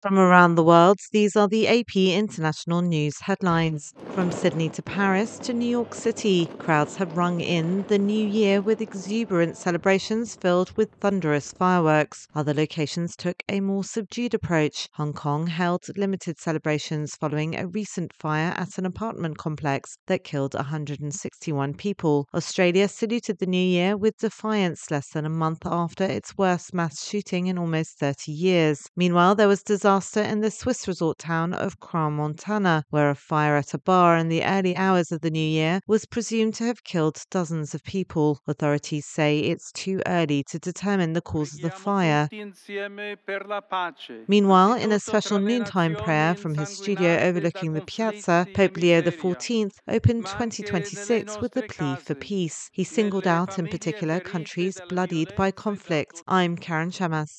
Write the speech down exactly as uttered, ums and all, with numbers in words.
From around the world, these are the A P International News headlines. From Sydney to Paris to New York City, crowds have rung in the new year with exuberant celebrations filled with thunderous fireworks. Other locations took a more subdued approach. Hong Kong held limited celebrations following a recent fire at an apartment complex that killed one hundred sixty-one people. Australia saluted the new year with defiance less than a month after its worst mass shooting in almost thirty years. Meanwhile, there was disaster in the Swiss resort town of Crans-Montana, where a fire at a bar in the early hours of the new year was presumed to have killed dozens of people. Authorities say it's too early to determine the cause of the fire. Meanwhile, in a special noontime prayer from his studio overlooking the piazza, Pope Leo the fourteenth opened twenty twenty-six with a plea for peace. He singled out in particular countries bloodied by conflict. I'm Karen Chamas.